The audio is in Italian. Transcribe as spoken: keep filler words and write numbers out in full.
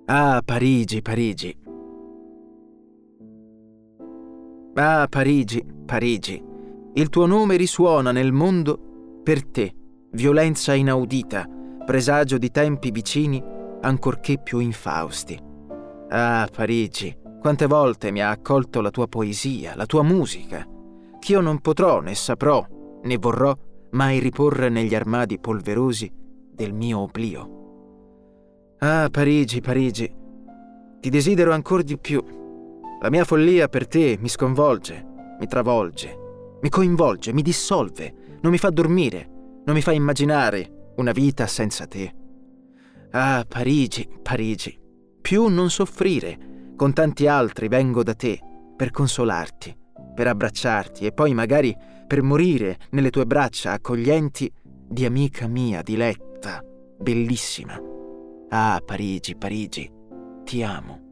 Ah, Parigi, Parigi. Ah, Parigi, Parigi. Il tuo nome risuona nel mondo per te, violenza inaudita, presagio di tempi vicini, ancorché più infausti. Ah, Parigi, quante volte mi ha accolto la tua poesia, la tua musica, ch'io non potrò, né saprò, né vorrò mai riporre negli armadi polverosi del mio oblio. Ah, Parigi, Parigi, ti desidero ancor di più. La mia follia per te mi sconvolge, mi travolge, mi coinvolge, mi dissolve, non mi fa dormire, non mi fa immaginare una vita senza te. Ah, Parigi, Parigi, più non soffrire, con tanti altri vengo da te per consolarti, per abbracciarti e poi magari per morire nelle tue braccia accoglienti di amica mia diletta, bellissima. Ah, Parigi, Parigi, ti amo.